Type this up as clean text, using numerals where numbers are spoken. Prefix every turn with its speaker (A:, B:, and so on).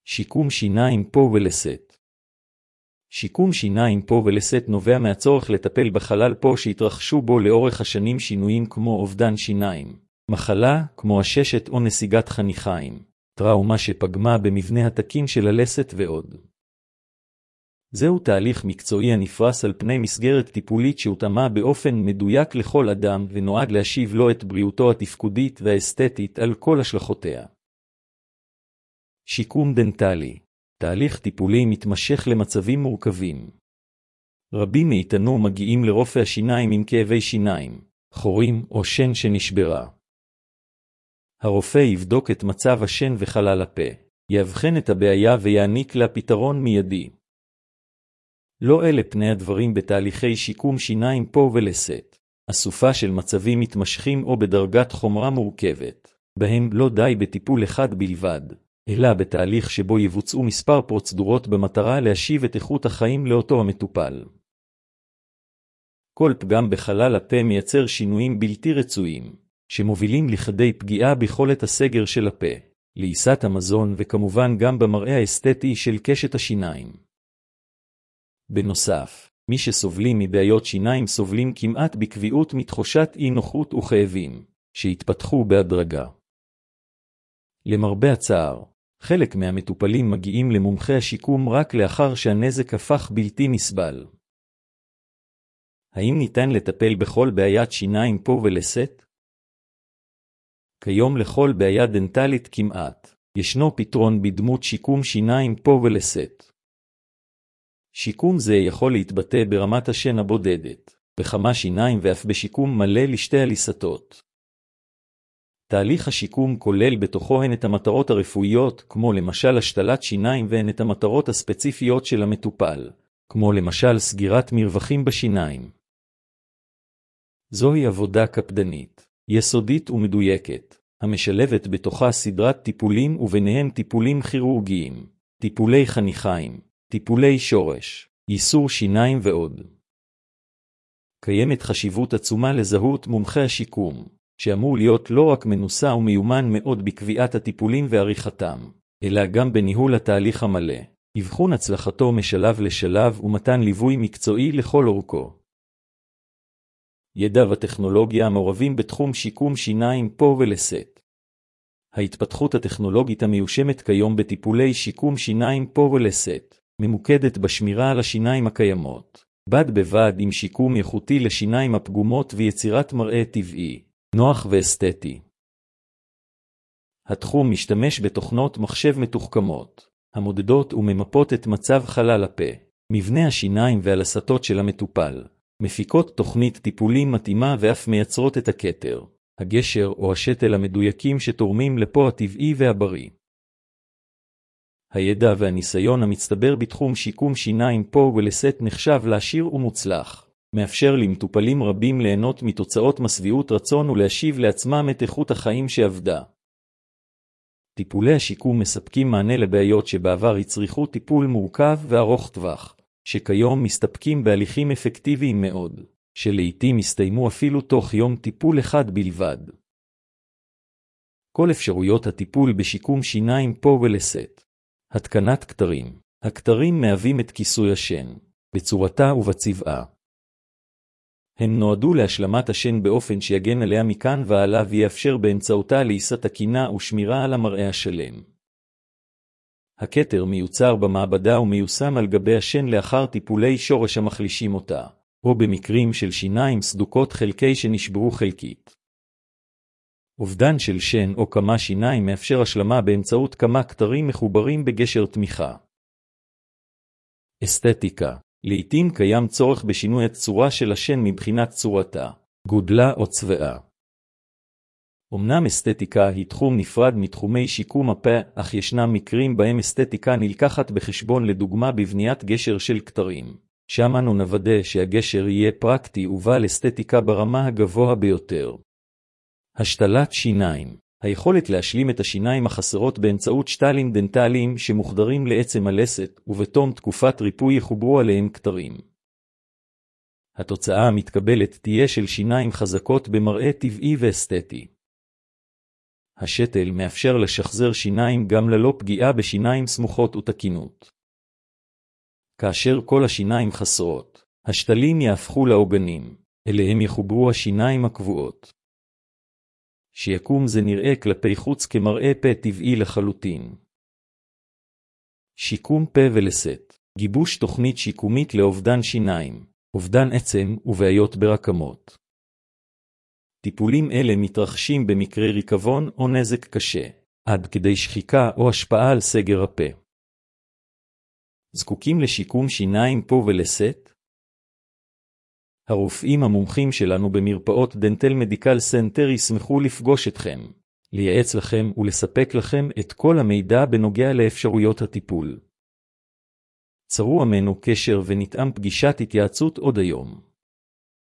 A: שיקום שיניים פה ולסת. שיקום שיניים פה ולסת נובע מהצורך לטפל בחלל פה שהתרחשו בו לאורך השנים שינויים כמו אובדן שיניים, מחלה כמו עששת או נסיגת חניכיים, טראומה שפגמה במבנה התקין של הלסת ועוד. זהו תהליך מקצועי הנפרס על פני מסגרת טיפולית שהותאמה באופן מדויק לכל אדם ונועד להשיב לו את בריאותו התפקודית והאסתטית על כל השלכותיה. שיקום דנטלי, תהליך טיפולי מתמשך למצבים מורכבים. רבים מאיתנו מגיעים לרופא השיניים עם כאבי שיניים, חורים או שן שנשברה. הרופא יבדוק את מצב השן וחלל הפה, יאבחן את הבעיה ויעניק לה פתרון מיידי. לא אלה פני הדברים בתהליכי שיקום שיניים פה ולסת. אסופה של מצבים מתמשכים או בדרגת חומרה מורכבת, בהם לא די בטיפול אחד בלבד, אלא בתהליך שבו יבוצעו מספר פרוצדורות במטרה להשיב את איכות החיים לאותו המטופל. כל פגם בחלל הפה מייצר שינויים בלתי רצויים, שמובילים לכדי פגיעה ביכולת הסגר של הפה, לעיסת המזון וכמובן גם במראה האסתטי של קשת השיניים. בנוסף, מי שסובלים מבעיות שיניים סובלים כמעט בקביעות מתחושת אי נוחות וכאבים, שהתפתחו בהדרגה. למרבה הצער, חלק מהמטופלים מגיעים למומחי השיקום רק לאחר שהנזק הפך בלתי נסבל. האם ניתן לטפל בכל בעיית שיניים פה ולסת? כיום לכל בעיה דנטלית כמעט, ישנו פתרון בדמות שיקום שיניים פה ולסת. שיקום זה יכול להתבטא ברמת השן הבודדת, בכמה שיניים ואף בשיקום מלא לשתי הליסתות. תהליך השיקום כולל בתוכו הן את המטרות הרפואיות, כמו למשל השתלת שיניים, והן את המטרות הספציפיות של המטופל, כמו למשל סגירת מרווחים בשיניים. זוהי עבודה קפדנית, יסודית ומדויקת, המשלבת בתוכה סדרת טיפולים וביניהם טיפולים כירורגיים, טיפולי חניכיים, טיפולי שורש, ייסור שיניים ועוד. קיימת חשיבות עצומה לזהות מומחי השיקום, שאמור להיות לא רק מנוסה ומיומן מאוד בקביעת הטיפולים ועריכתם, אלא גם בניהול התהליך המלא, אבחון הצלחתו משלב לשלב ומתן ליווי מקצועי לכל אורכו. ידע וטכנולוגיה המעורבים בתחום שיקום שיניים פה ולסת. ההתפתחות הטכנולוגית המיושמת כיום בטיפולי שיקום שיניים פה ולסת, ממוקדת בשמירה על השיניים הקיימות, בד בבד עם שיקום איכותי לשיניים הפגומות ויצירת מראה טבעי, נוח ואסתטי. התחום משתמש בתוכנות מחשב מתוחכמות, המודדות וממפות את מצב חלל הפה, מבנה השיניים והלסתות של המטופל, מפיקות תוכנית טיפולים מתאימה ואף מייצרות את הכתר, הגשר או השתל המדויקים שתורמים לפה הטבעי והבריא. הידע והניסיון המצטבר בתחום שיקום שיניים פה ולסת נחשב לעשיר ומוצלח, מאפשר למטופלים רבים ליהנות מתוצאות משביעות רצון ולהשיב לעצמם את איכות החיים שעבדה. טיפולי השיקום מספקים מענה לבעיות שבעבר הצריכו טיפול מורכב וארוך טווח, שכיום מסתפקים בהליכים אפקטיביים מאוד, שלעיתים הסתיימו אפילו תוך יום טיפול אחד בלבד. כל אפשרויות הטיפול בשיקום שיניים פה ולסת. התקנת כתרים. הכתרים מהווים את כיסוי השן, בצורתה ובצבעה. הם נועדו להשלמת השן באופן שיגן עליה מכאן והלאה ויאפשר באמצעותה לעיסה תקינה ושמירה על המראה השלם. הכתר מיוצר במעבדה ומיושם על גבי השן לאחר טיפולי שורש המחלישים אותה, או במקרים של שיניים סדוקות חלקי שנשברו חלקית. אובדן של שן או כמה שיניים מאפשר השלמה באמצעות כמה כתרים מחוברים בגשר תמיכה. אסתטיקה. לעתים קיים צורך בשינוי הצורה של השן מבחינת צורתה, גודלה או צבעה. אמנם אסתטיקה היא תחום נפרד מתחומי שיקום הפה, אך ישנם מקרים בהם אסתטיקה נלקחת בחשבון, לדוגמה בבניית גשר של כתרים, שם אנו נוודא שהגשר יהיה פרקטי ובעל אסתטיקה ברמה הגבוה ביותר. השתלת שיניים. היכולת להשלים את השיניים החסרות באמצעות שתלים דנטליים שמוחדרים לעצם הלסת, ובתום תקופת ריפוי יחוברו עליהם כתרים. התוצאה המתקבלת תהיה של שיניים חזקות במראה טבעי ואסתטי. השתל מאפשר לשחזר שיניים גם ללא פגיעה בשיניים סמוכות ותקינות. כאשר כל השיניים חסרות, השתלים יהפכו לעוגנים, אליהם יחוברו השיניים הקבועות. שיקום זה נראה כלפי חוץ כמראה פה טבעי לחלוטין. שיקום פה ולסת, גיבוש תוכנית שיקומית לאובדן שיניים, אובדן עצם ובעיות ברקמות. טיפולים אלה מתרחשים במקרה ריקבון או נזק קשה, עד כדי שחיקה או השפעה על סגר הפה. זקוקים לשיקום שיניים פה ולסת? הרופאים המומחים שלנו במרפאות דנטל מדיקל סנטר ישמחו לפגוש אתכם, לייעץ לכם ולספק לכם את כל המידע בנוגע לאפשרויות הטיפול. צרו עמנו קשר ונתאם פגישת התייעצות עוד היום.